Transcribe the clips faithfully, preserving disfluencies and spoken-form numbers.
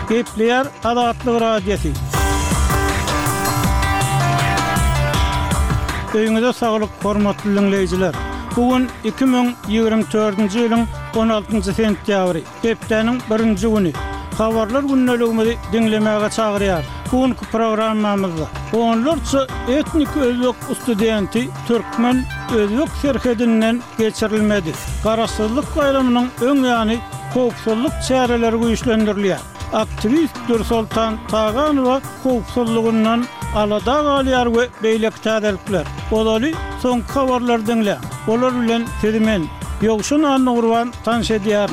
Gepleyer Azatlyk Radiosu. Öýüňize saglyk, hormatly dinleýijiler. Bugün iki bin ýygrimi dördünji ýylyň on altynjy sentýabry, hepdeniň birinji güni. Habarlar günneligimizi dinlemäge çagyrýar. Bugünkü programmamyzda onlarça etnik özbek studenti türkmen özbek serhedinden geçirilmedi. Garaşsyzlyk gaýramynyň öň ýany howpsuzlyk çäreleri güýçlendirilýär. Aktivist Nursultan Taganowa howpsuzlygyndan alada galýar we beýlek täzelikler. Olary soň habarlar dinle. Olar bilen sizmen ýogşun anurwan tanşedýär.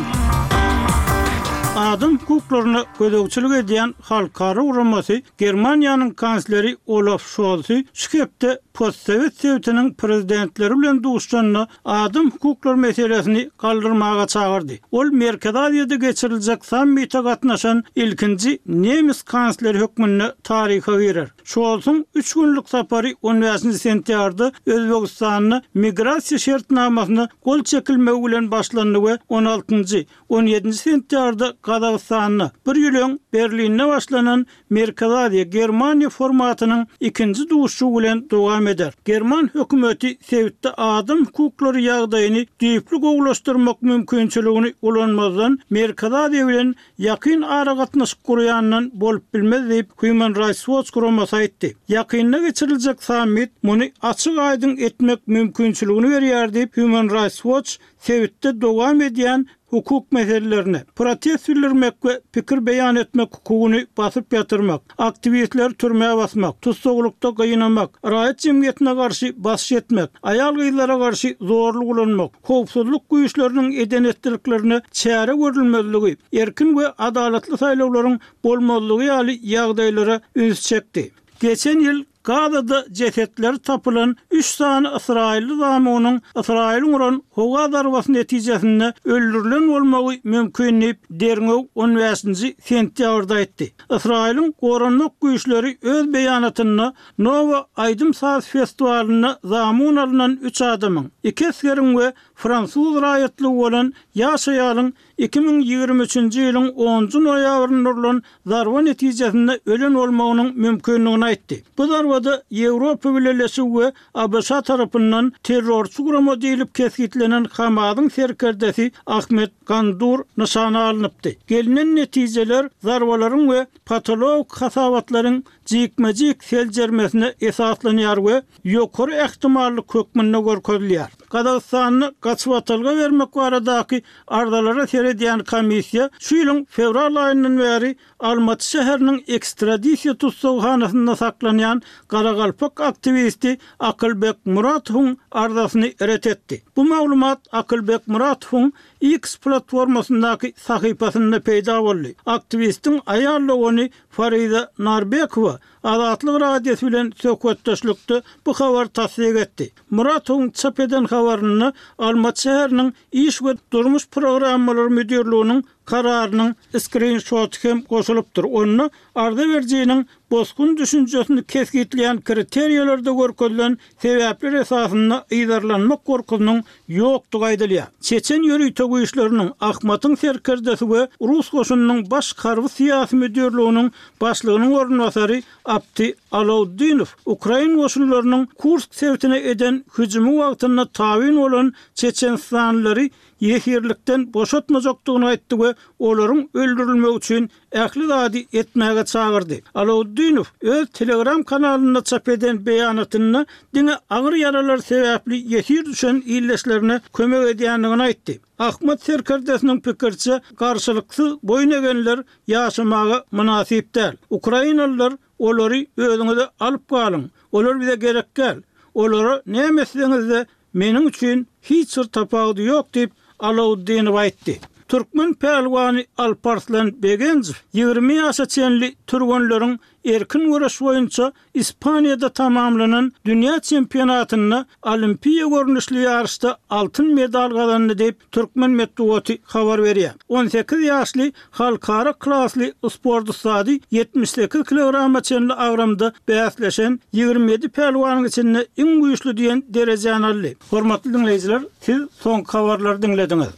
Adam hukuklaryny gödökçilik edýän halkara uramasy Germaniýanyň kansleri Olaf Scholz şüphepde postsovet Sowetiniň prezidentleri bilen duşanyny adam hukuklary meselesini galdyrmaga çagyrdy. Ol Merkez Aziýada geçiriljek sammite gatnaşan ilkinji nemis kansleri hökmüne taryha girer. Scholzyň üç günlük sapary on beşinji sentýarda Özbegistanyň migrasiýa şertnamasyny gol çekilmegi bilen başlandy we on altynjy on ýedinji sentýarda Kazakstanyň bir ýylyň Berlinde başlanan Merkez Aziýa Germaniýa formatynyň ikinji duşu bilen dowam eder. German hökümeti Sowetde adam hukuklary ýagdaýyny düýpli gowlaşdyrmak mümkinçiligini ulanmazdan Merkez Aziýa bilen ýakyn ara gatnaşyk gurýandan bolup bilmez diýip Human Rights Watch guramasy aýtdy. Ýakynda geçiriljek sammit muny açyk aýdyn etmek mümkinçiligini berýär diýip Human Rights Watch Sowetde dowam edýän hukuk meselelerini, protest bildirmek we pikir beýan etmek hukugyny basyp ýatyrmak, aktivistler türmäge basmak, tutsaglykda gynanmak, raýat jemgyýetine garşy basyş etmek, aýal gyzlara garşy zorluk ulanmak, howpsuzlyk güýçleriniň edenetliklerini çäre görülmezligi, erkin we adalatly saýlawlaryň bolmazlygy ýaly ýagdaýlara üns çekdi. Geçen ýyl Gazada cesetler tapılan üç sany Israilli zamanyň Israilň uran howa darbasyny netijesinde öldürilen bolmagy mümkin diýip Derňew on beşinji sentýabrda aýtdy. Israilň goranlyk güýçleri öz beýanatyny Nova Aydym Saz festiwalyna zamyn alynan üç adamyň, iki esgeriň we Fransuz raýatly bolan ýaşaýalyň iki bin ýygrimi üçinji ýylyň onunjy noýabrynda urulan darba netijesinde ölen bolmagynyň mümkinligini aýtdy. Bu darbada Ýewropa Birleşigi we A B S tarapyndan terrorçy gurama diýilip keskitlenen Hamasyň serkerdesi Ahmet Gandur nyşana alınıpdy. Gelinen netijeler darbalaryň we patolog hasawatlaryň jikmejik seljermesine esaslanýar we ýokary ähtimallyk hökmüne görkezilýär. Kazakstanyny gaçyp atylga bermek baradaky ardalara seredýän komissiýa şu ýylyň fevral aýyndan beri Almaty şäheriniň ekstradisiýa tutsaghanasynda saklanýan Garagalpak aktivisti Akylbek Muratowyň ardasyny ret etdi. Bu maglumat Akylbek Muratowyň X platformasyndaky sahypasynda peýda boldy. Aktivistin aýaly ony Farida Narbekowa Azatlyk Radiosu bilen söhbetdeşlikde bu habar tasdik etdi. Muratowyň çap eden habaryny Almaty şäheriniň iş we durmuş programmalary müdirliginiň kararynyň screenshot hem goşulypdyr. Onu arda berjiniň boskun düşünjesini kesgitleýän kriteriýalerde görkezlen sebäpler esasynda ýydarlanmak gorkusynyň ýokdugy aýdylýar. Çeçen ýörüýte güýçleriniň Ahmatyň serkerdesi we Rus goşunynyň baş garby syýasy müdirliginiň başlygynyň ornwasary Abdi Alawdinow Ukraina goşunlarynyň Kursk sewtine eden hüjumy wagtynda tabyn bolan Çeçenstanlary ýehirlikden boşatmajakdygyny aýtdy we olaryň öldürilmegi üçin ähli zady etmäge çagyrdy. Alawdinow öz Telegram kanalynda çap eden beýanatyny diňe agyr ýaralar sebäpli ýehir düşen ýylleşlerine kömek edýändigini aýtdy. Ahmet serkerdesiniň pikirçe garşylyksy boyun egenler ýaşamaga münasip däl. Ukrainalılar olary özüňize alyp galyň. Olar bize gerek gel. Olara nämeseňizde meniň üçin hiç bir tapagy ýok diýip Alawdinow aýtdy. Türkmen pehlwany Alparslan Begenjew ýygrimi ýaşa çenli türgenleriň erkin güreş boýunça Ispaniýada tamamlanan dünýä çempionatyna olimpiýa görnüşli ýarışda altyn medal gazandy diýip Türkmen medeniýeti habar berýär. on sekiz ýaşly halkara klasly sportçy ýetmiş sekiz kilograma çenli agramda bäsleşen ýygrimi ýedi pehlwanyň içinde iň güýçli diýen derejäni aldy. Hormatly dinleýijiler, siz soň habarlary dinlediňiz.